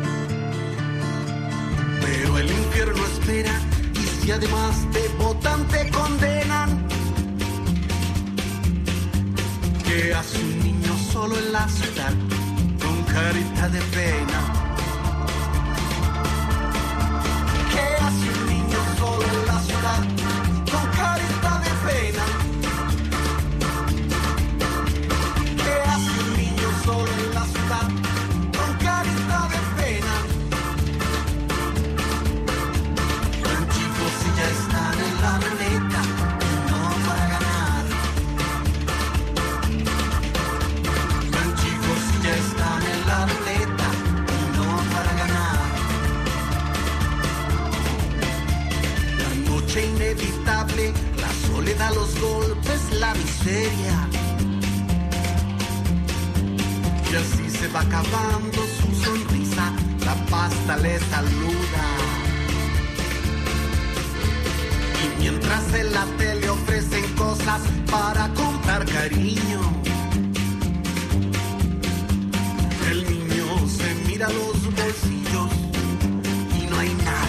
Pero el infierno espera, y si además te botan, te condenan. ¿Qué hace un niño solo en la ciudad con carita de pena? ¿Qué hace un niño solo en la ciudad con carita de pena? ¿Qué hace un niño solo en la ciudad con carita de pena? Tan chicos si ya están en la ruleta, no para ganar. Tan chicos si ya están en la ruleta, no para ganar. Inevitable, la soledad, los golpes, la miseria. Y así se va acabando su sonrisa, la pasta le saluda. Y mientras en la tele ofrecen cosas para comprar cariño, el niño se mira los bolsillos y no hay nada.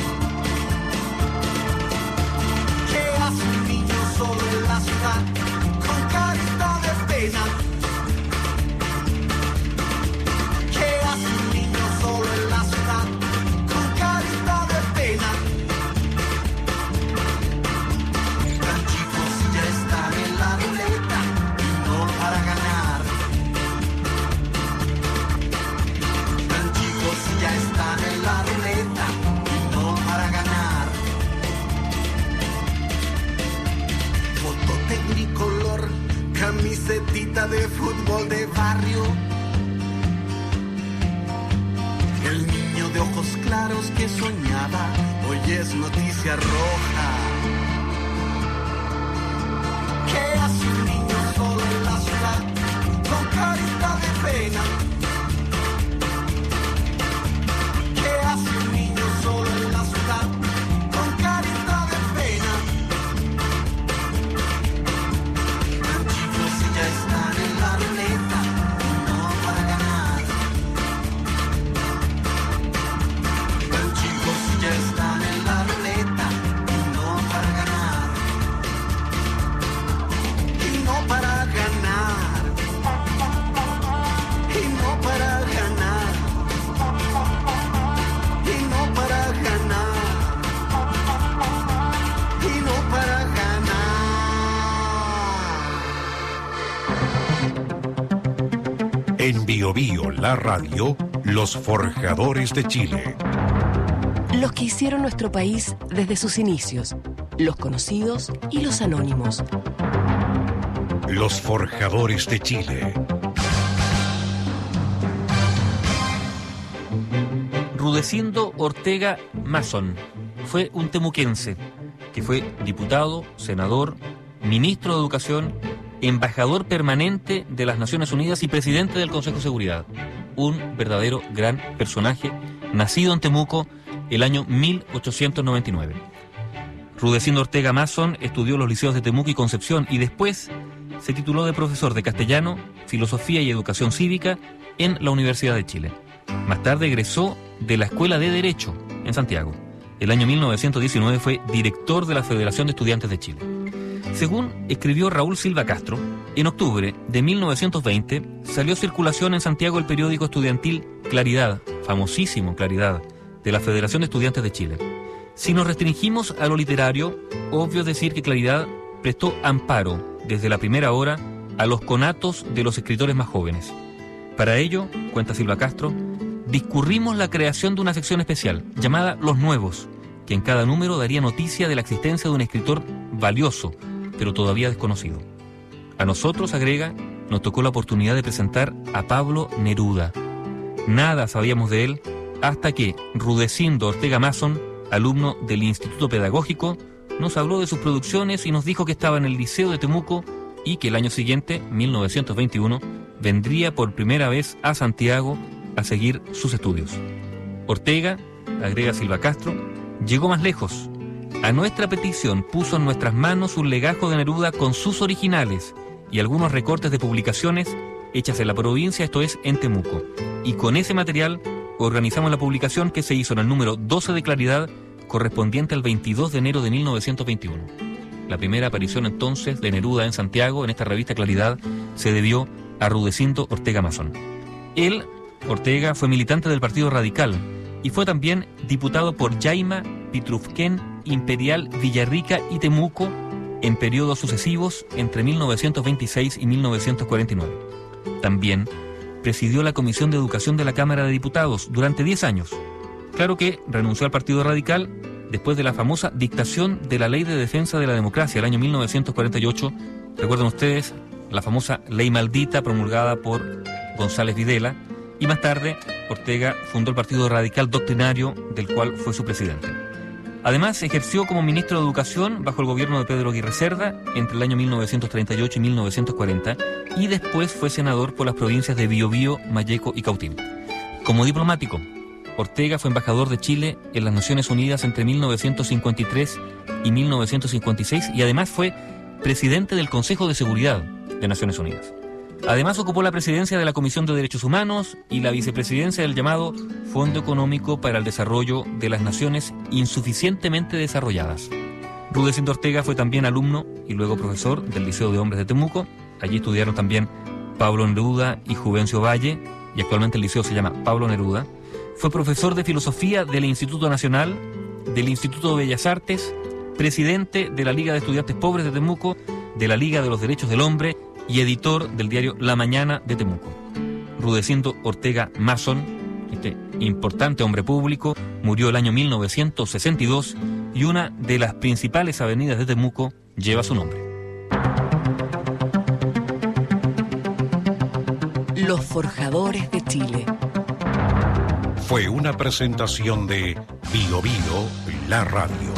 Un niño solo en la ciudad con carita de pena. ¿Qué hace un niño solo en la ciudad con carita de pena? Tan chicos ya están en la ruleta y no para ganar. Tan chicos ya están en la ruleta y no para ganar. Tecnicolor, camisetita de fútbol de barrio. El niño de ojos claros que soñaba, hoy y es noticia roja. ¿Qué hace un niño solo en la ciudad con carita de pena? ¿Qué hace un niño solo en la ciudad con carita de pena? Los chicos ya están en la ruleta y no para ganar. Los chicos ya están en la ruleta y no para ganar. Y no para ganar. Y no para ganar. Y no para ganar. Y no para ganar. En Bio Bio, la radio, los forjadores de Chile. Los que hicieron nuestro país desde sus inicios, los conocidos y los anónimos. Los forjadores de Chile. Rudecindo Ortega Mason fue un temuquense que fue diputado, senador, ministro de Educación, embajador permanente de las Naciones Unidas y presidente del Consejo de Seguridad. Un verdadero gran personaje, nacido en Temuco el año 1899. Rudecindo Ortega Mason estudió en los liceos de Temuco y Concepción y después se tituló de profesor de castellano, filosofía y educación cívica en la Universidad de Chile. Más tarde egresó de la Escuela de Derecho en Santiago. El año 1919 fue director de la Federación de Estudiantes de Chile. Según escribió Raúl Silva Castro, en octubre de 1920 salió a circulación en Santiago el periódico estudiantil Claridad, famosísimo Claridad, de la Federación de Estudiantes de Chile. Si nos restringimos a lo literario, obvio decir que Claridad prestó amparo desde la primera hora a los conatos de los escritores más jóvenes. Para ello, cuenta Silva Castro, discurrimos la creación de una sección especial llamada Los Nuevos, que en cada número daría noticia de la existencia de un escritor valioso, pero todavía desconocido. A nosotros, agrega, nos tocó la oportunidad de presentar a Pablo Neruda. Nada sabíamos de él hasta que Rudecindo Ortega Mason, alumno del Instituto Pedagógico, nos habló de sus producciones y nos dijo que estaba en el Liceo de Temuco y que el año siguiente, 1921, vendría por primera vez a Santiago a seguir sus estudios. Ortega, agrega Silva Castro, llegó más lejos. A nuestra petición puso en nuestras manos un legajo de Neruda con sus originales y algunos recortes de publicaciones hechas en la provincia, esto es, en Temuco. Y con ese material organizamos la publicación que se hizo en el número 12 de Claridad, correspondiente al 22 de enero de 1921. La primera aparición entonces de Neruda en Santiago, en esta revista Claridad, se debió a Rudecindo Ortega Mason. Él, Ortega, fue militante del Partido Radical y fue también diputado por Yaima, Pitrufquén, Imperial, Villarrica y Temuco en periodos sucesivos entre 1926 y 1949. También presidió la Comisión de Educación de la Cámara de Diputados durante 10 años. Claro que renunció al Partido Radical después de la famosa dictación de la Ley de Defensa de la Democracia, el año 1948. Recuerdan ustedes la famosa Ley Maldita promulgada por González Videla, y más tarde Ortega fundó el Partido Radical Doctrinario, del cual fue su presidente. Además, ejerció como ministro de Educación bajo el gobierno de Pedro Aguirre Cerda entre el año 1938 y 1940 y después fue senador por las provincias de Biobío, Malleco y Cautín. Como diplomático, Ortega fue embajador de Chile en las Naciones Unidas entre 1953 y 1956 y además fue presidente del Consejo de Seguridad de Naciones Unidas. Además ocupó la presidencia de la Comisión de Derechos Humanos y la vicepresidencia del llamado Fondo Económico para el Desarrollo de las Naciones Insuficientemente Desarrolladas. Rudecindo Ortega fue también alumno y luego profesor del Liceo de Hombres de Temuco. Allí estudiaron también Pablo Neruda y Juvencio Valle, y actualmente el liceo se llama Pablo Neruda. Fue profesor de Filosofía del Instituto Nacional, del Instituto de Bellas Artes, presidente de la Liga de Estudiantes Pobres de Temuco, de la Liga de los Derechos del Hombre y editor del diario La Mañana de Temuco. Rudecindo Ortega Mason, este importante hombre público, murió el año 1962 y una de las principales avenidas de Temuco lleva su nombre. Los forjadores de Chile. Fue una presentación de Bio Bio, la radio.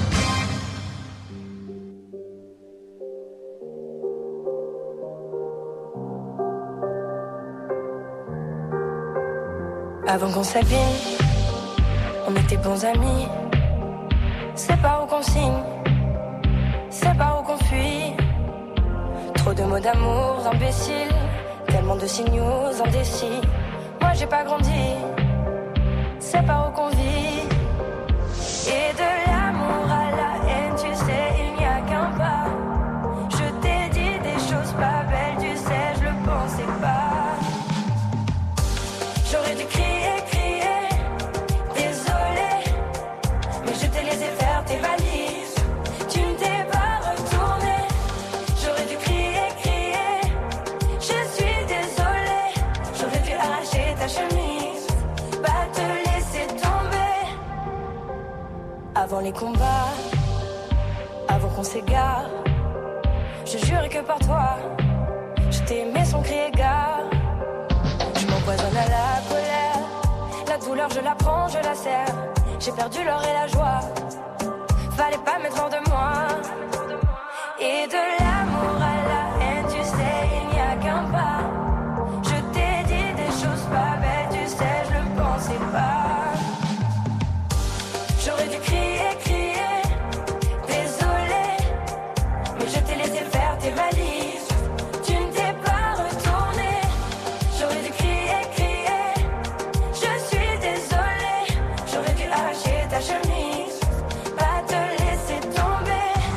Avant qu'on s'abîme, on était bons amis. C'est pas où qu'on signe, c'est pas où qu'on fuit. Trop de mots d'amour imbéciles, tellement de signaux indécis. Moi j'ai pas grandi, c'est pas où qu'on vit. Et de l'amour à la haine, tu sais, il n'y a qu'un pas. Je t'ai dit des choses pas belles, tu sais, je le pensais pas. J'aurais dû crier, crier, désolé, mais je t'ai laissé faire tes valises. Tu ne t'es pas retourné. J'aurais dû crier, crier, je suis désolée. J'aurais dû arracher ta chemise, pas te laisser tomber. Avant les combats, avant qu'on s'égare, je jurais que par toi, je t'ai aimé sans crier gare. Je m'empoisonne à la colère, la douleur je la prends, je la serre. J'ai perdu l'or et la joie, fallait pas mettre hors de moi. Et de l'amour à la haine, tu sais, il n'y a qu'un pas. Je t'ai dit des choses pas belles, tu sais, je le pensais pas. J'aurais dû crier, crier, désolé, mais je t'ai laissé faire tes valises. Tu ne t'es pas retourné. J'aurais dû crier, crier, je suis désolée. J'aurais dû arracher ta chemise, pas te laisser tomber.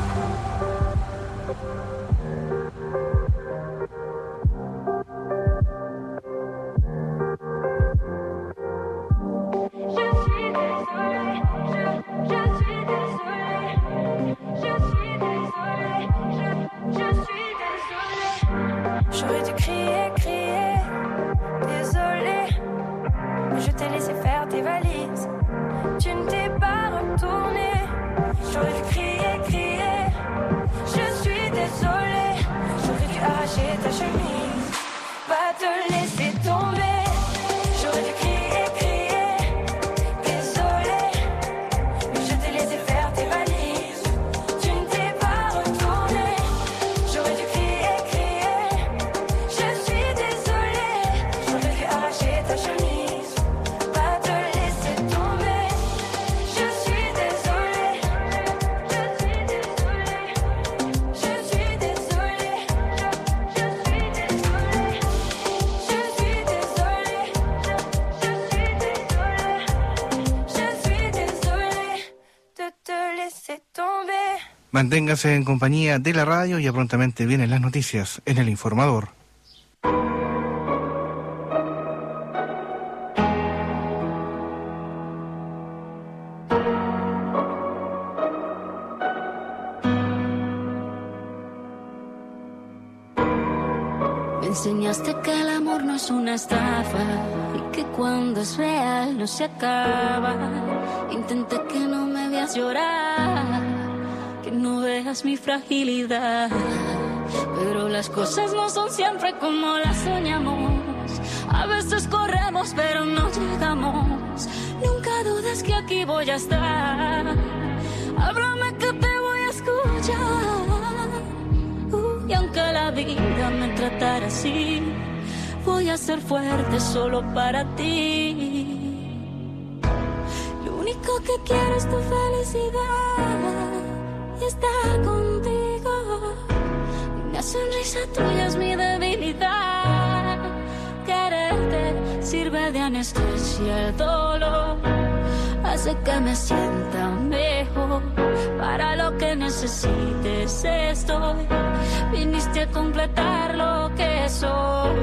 J'aurais dû crier, crier, désolé, mais je t'ai laissé faire tes valises. Tu ne t'es pas retourné. J'aurais dû crier, crier, je suis désolée. J'aurais dû arracher ta chemise, pas te laisser tomber. J'aurais dû crier, crier, désolé, mais je t'ai laissé faire tes valises. Tu ne t'es pas retourné. J'aurais dû crier, crier, je suis désolée. J'aurais dû arracher ta chemise, pas te laisser tomber. Je suis désolée, je suis désolée, je suis désolée, je suis désolée, je suis désolée, je suis désolée de te laisser tomber. Manténgase en compañía de la radio, ya prontamente vienen las noticias en El Informador. Me enseñaste que el amor no es una estafa y que cuando es real no se acaba. Intenté que no me veas llorar, que no veas mi fragilidad, pero las cosas no son siempre como las soñamos. A veces corremos pero no llegamos. Nunca dudes que aquí voy a estar. Háblame que te voy a escuchar. Y aunque la vida me tratara así, voy a ser fuerte solo para ti. Lo único que quiero es tu felicidad y estar contigo. Una sonrisa tuya es mi debilidad. Quererte sirve de anestesia el dolor, hace que me sienta mejor. Para lo que necesites estoy. Viniste a completar lo que soy.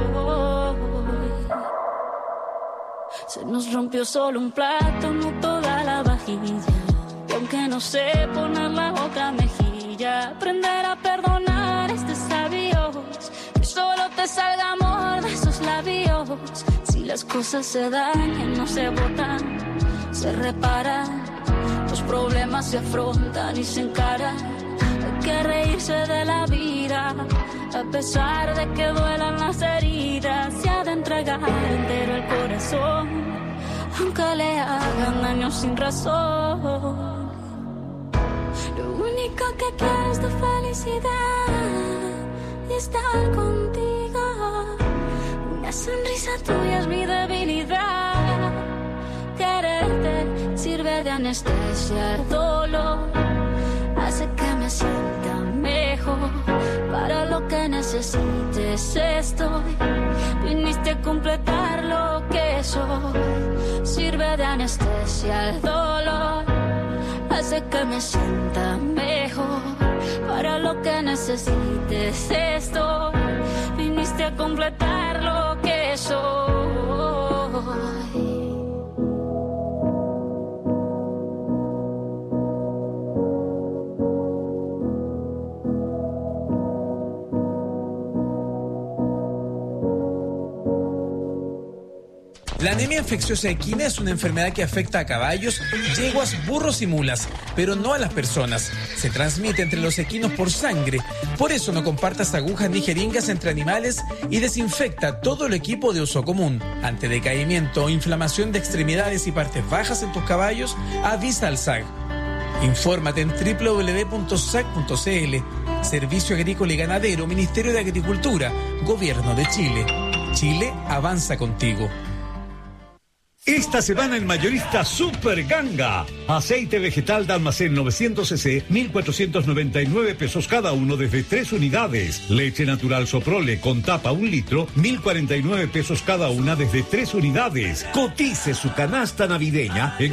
Se nos rompió solo un plato, no toda la vajilla. Y aunque no sé poner la otra mejilla, aprender a perdonar es de sabios. Que solo te salga amor de esos labios. Si las cosas se dañan, no se botan, se reparan. Los problemas se afrontan y se encaran. Hay que reírse de la vida, a pesar de que duelan las heridas. Se ha de entregar entero el corazón, aunque le hagan daño sin razón. único que quiero es tu felicidad y estar contigo. Una sonrisa tuya es mi debilidad. Quererte sirve de anestesia al dolor, hace que me sienta mejor. Para lo que necesites estoy. Viniste a completar lo que soy. Sirve de anestesia al dolor, hace que me sienta mejor. Para lo que necesites estoy. Viniste a completar lo que soy. La anemia infecciosa equina es una enfermedad que afecta a caballos, yeguas, burros y mulas, pero no a las personas. Se transmite entre los equinos por sangre. Por eso no compartas agujas ni jeringas entre animales y desinfecta todo el equipo de uso común. Ante decaimiento o inflamación de extremidades y partes bajas en tus caballos, avisa al SAG. Infórmate en www.sag.cl. Servicio Agrícola y Ganadero, Ministerio de Agricultura, Gobierno de Chile. Chile avanza contigo. Esta semana en Mayorista Super Ganga. Aceite vegetal de almacén 900 cc, 1.499 pesos cada uno desde 3 unidades. Leche natural Soprole con tapa 1 litro, 1.049 pesos cada una desde 3 unidades. Cotice su canasta navideña en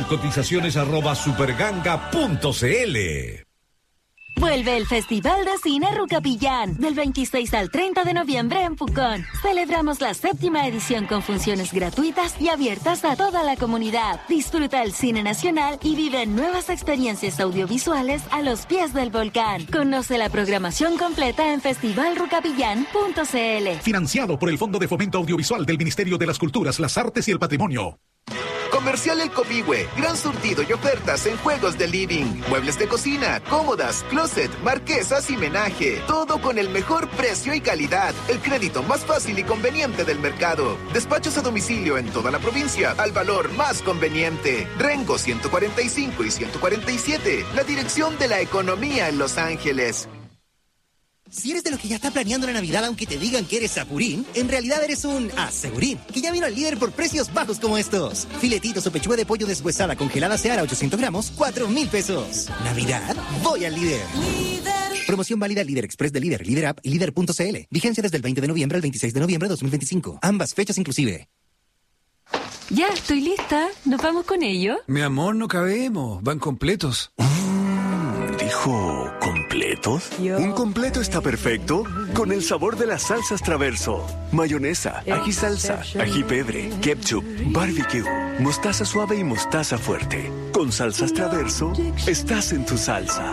cotizaciones@superganga.cl. Vuelve el Festival de Cine Rucapillán del 26 al 30 de noviembre en Pucón. Celebramos la 7ª edición con funciones gratuitas y abiertas a toda la comunidad. Disfruta el cine nacional y vive nuevas experiencias audiovisuales a los pies del volcán. Conoce la programación completa en festivalrucapillán.cl. Financiado por el Fondo de Fomento Audiovisual del Ministerio de las Culturas, las Artes y el Patrimonio. Comercial El Copihue, gran surtido y ofertas en juegos de living, muebles de cocina, cómodas, closet, marquesas y menaje. Todo con el mejor precio y calidad. El crédito más fácil y conveniente del mercado. Despachos a domicilio en toda la provincia al valor más conveniente. Rengo 145 y 147, la dirección de la economía en Los Ángeles. Si eres de los que ya está planeando la Navidad aunque te digan que eres Sapurín, en realidad eres un Asegurín, que ya vino al líder por precios bajos como estos. Filetitos o pechuga de pollo deshuesada congelada Seara 800 gramos, 4,000 pesos. ¿Navidad? Voy al líder. Promoción válida Líder Express de Líder, Líder App y Líder.cl. Vigencia desde el 20 de noviembre al 26 de noviembre de 2025. Ambas fechas inclusive. Ya, estoy lista. ¿Nos vamos con ello? Mi amor, no cabemos. Van completos. ¿Dijo completos? Un completo está perfecto con el sabor de las salsas Traverso. Mayonesa, ají salsa, ají pebre, ketchup, barbecue, mostaza suave y mostaza fuerte. Con salsas Traverso, estás en tu salsa.